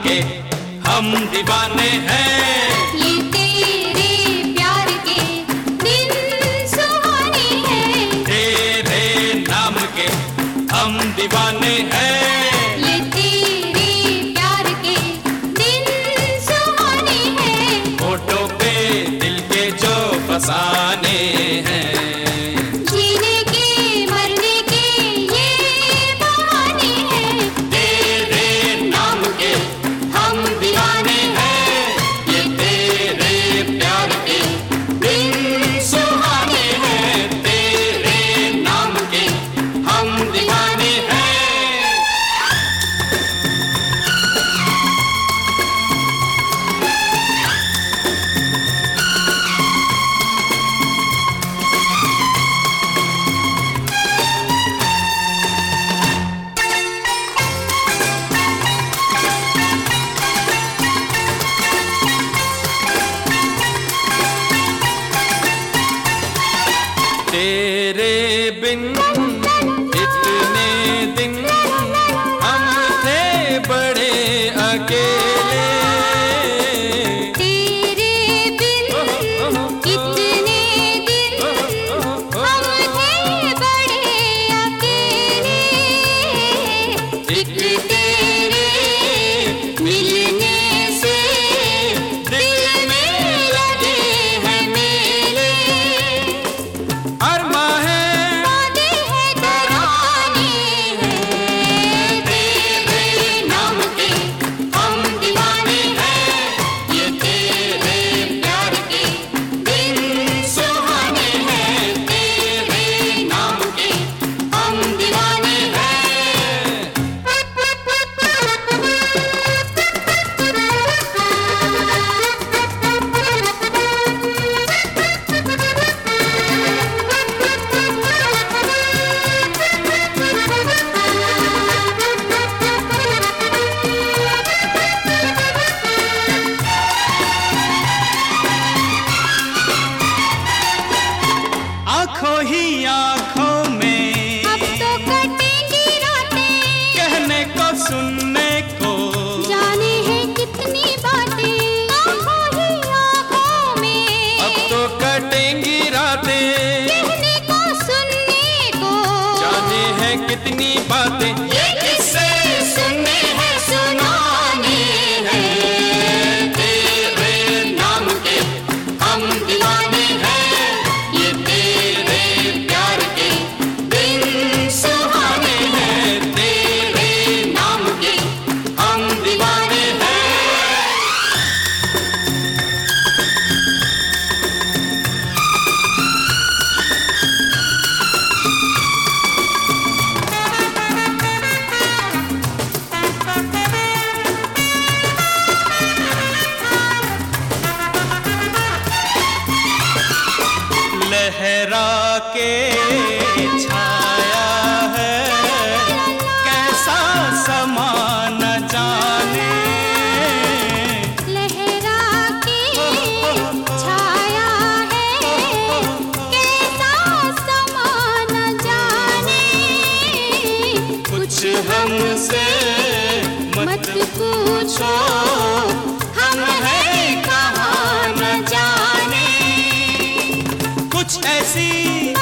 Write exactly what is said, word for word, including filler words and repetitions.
के हम दीवाने हैं। ये तेरे प्यार के दिन सुहाने हैं। तेरे नाम के हम दीवाने हैं। ये तेरे प्यार के दिन सुहाने हैं। होठों पे दिल के जो फसाने हैं। जीने के मरने के ये बहाने हैं। तेरे नाम के हम दीवाने हैं। ये तेरे प्यार के दिन सुहाने हैं। तेरे नाम के हम दीवाने हैं। तेरे बिन इतने दिन हम थे बड़े अकेले। तेरे बिन इतने दिन हम थे बड़े अकेले। एक तेरे मिलने से दिल में लगे हैं मेले। अरमा है वादे हैं तराने हैं। तेरे नाम के हम दीवाने हैं। ये तेरे प्यार के दिन सुहाने हैं। तेरे नाम के हम दीवाने हैं। आंखों ही आंखों में अब तो कटेंगी रातें। कहने को सुनने को जाने हैं कितनी बातें। आँखों ही आँखों में अब तो कटेंगी रातें। कहने को सुनने को जाने हैं कितनी बातें। ये किस्से सुनने हैं सुनाने हैं। तेरे नाम के हम दीवाने हैं। ये तेरे प्यार के दिन सुहाने हैं। तेरे नाम के हम दीवाने हैं। लहरा के छाया है कैसा समा न जाने। लहरा के छाया है कैसा समा न जाने। कुछ हमसे मत पूछो हम हैं कहाँ न जाने। कुछ ऐसी